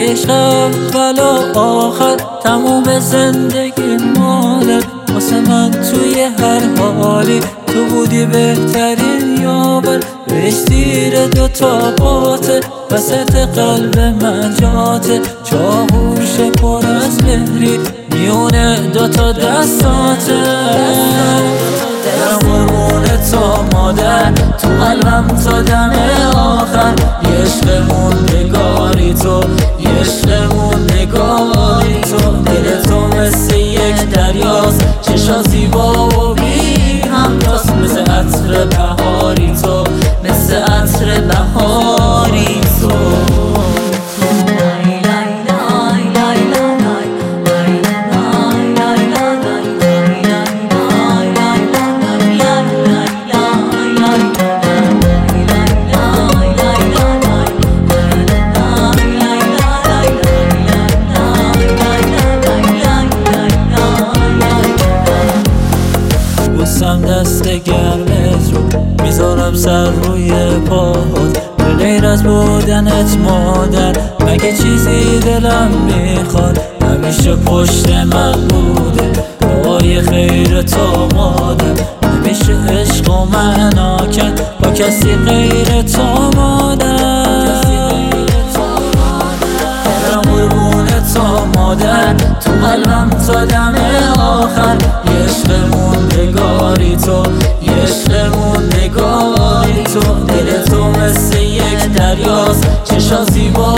عشق اول و آخر تموم زندگی مادر واسه من توی هر حالی تو بودی بهترین یاور بهش زیر دوتا باته وسط قلب من جاته چاهوش پر از مهری میونه دوتا دستاته دلم قربونه تا مادر تو قلبم تا دم آخر یه عشق موندگاری تو یه عشق موندگاری تو دل تو مثل یک دریاست چشا زیبا و بی همتاست مثل عطر بهاری تو مثل عطر بهاری تو دست گرمت رو میذارم سر روی پاهات به غیر از بودنت مادر مگه چیزی دلم میخواد همیشه پشت من بوده دعای خیر تو مادر نمیشه عشق و معنا کرد با کسی غیر تو مادر دلم قربونه تا مادر تو قلبم تا دم آخر یه عشق موندگاری تو یه عشق موندگاری تو دل تو مثل یک دریاست چشا زیبا